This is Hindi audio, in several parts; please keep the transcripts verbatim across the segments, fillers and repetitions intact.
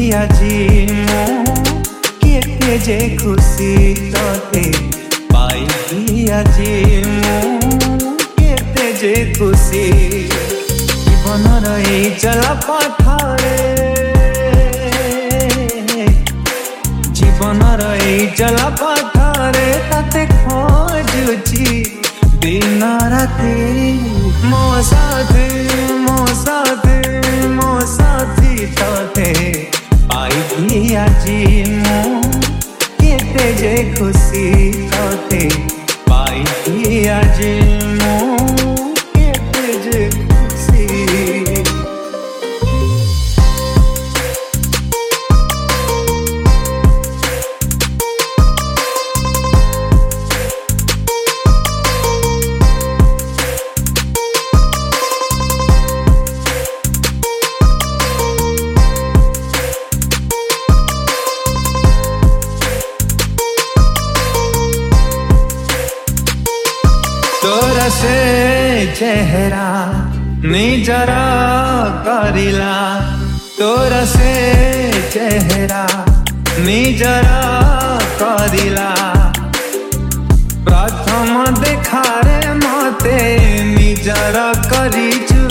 আজি মো কেতে যে খুশি ততে পাইকি আজি মো কেতে যে খুশি জীবনর এই চলা পথরে জীবনর এই চলা পথরে তাতে খোঁজুছি दिन राति मो साथी मो साथी मो साथी तोते पाइकी আজি मो केते जे खुशी तोते पाइकी আজি मो केते जे खुशी तोरा से चेहरा निजरा करिला तोरा से चेहरा निजरा करिला प्रथम देखारे मते निजरा करिचु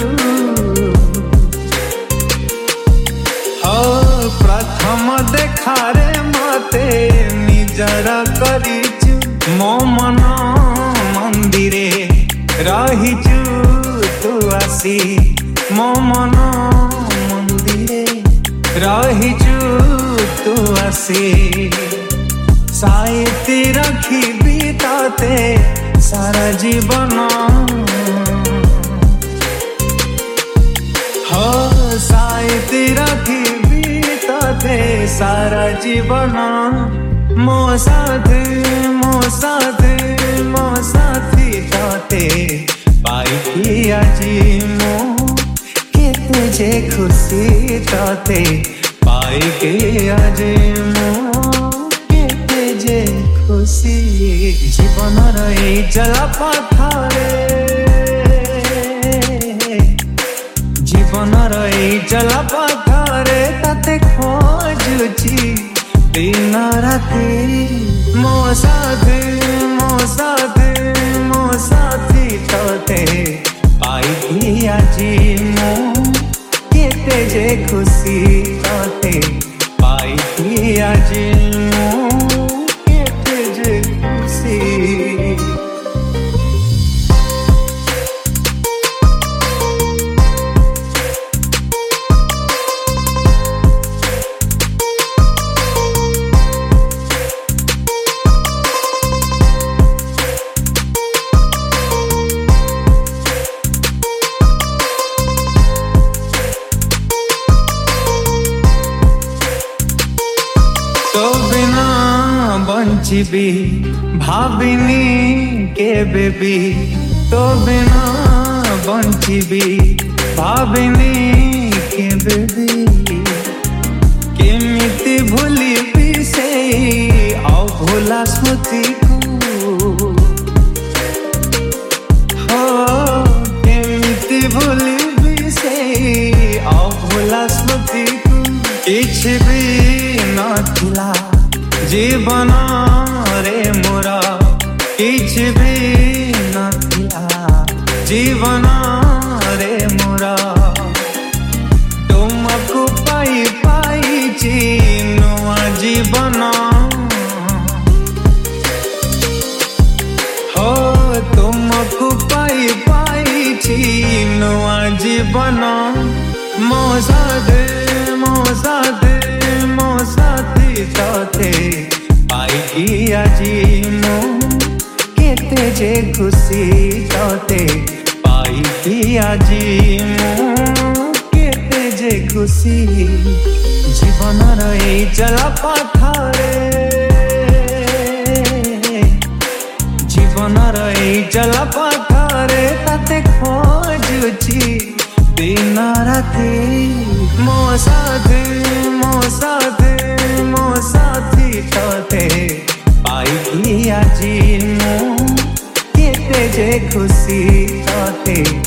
हो प्रथम देखारे मते निजरा करिचु मो मन मंदिरे रहिचु तू आसी मो मन मंदिरे रहिचु तू आसी साइती रखिबी तते सारा जीवन हो साइती रखिबी तते सारा जीवन मो साथी मो साथी मो साथी तोते पाइकी আজি मो केते जे खुशी तोते पाइकी আজি मो केते जे खुशी जीवनर এই চলা পথরে জীবনর এই চলা পথরে তাতে খোঁজুছি दिन राति मो साथी मो साथी मो साथी तोते पाइकी আজি मो केते जे खुशी तोते पाइकी আজি मो केते जे खुशी तो बिना बंचिबी भाविनी के बेबी तो बिना बंचिबी भाविनी के बेबी केमिति भूलिबी से अभुला स्मृति को हो केमिति भूलिबी से अभुला स्मृति को किछ भी नथिला जीवन रे मोरा किछ भी नथिला जीवन रे मोरा तुमको पाई पाई नुआ जीवन हो तुमको पाई पाई नुआ जीवन मो साथे मो साथे मो साथी तोते पाइकी আজি मो केते जे खुशी तोते पाइकी আজি मो केते जे खुशी जीवनर এই চলা পথরে জীবনর এই চলা পথরে তাতে খোঁজুছি दिन राति मो साथी मो साथी मो साथी तोते पाइकी আজি मो केते जे खुशी तोते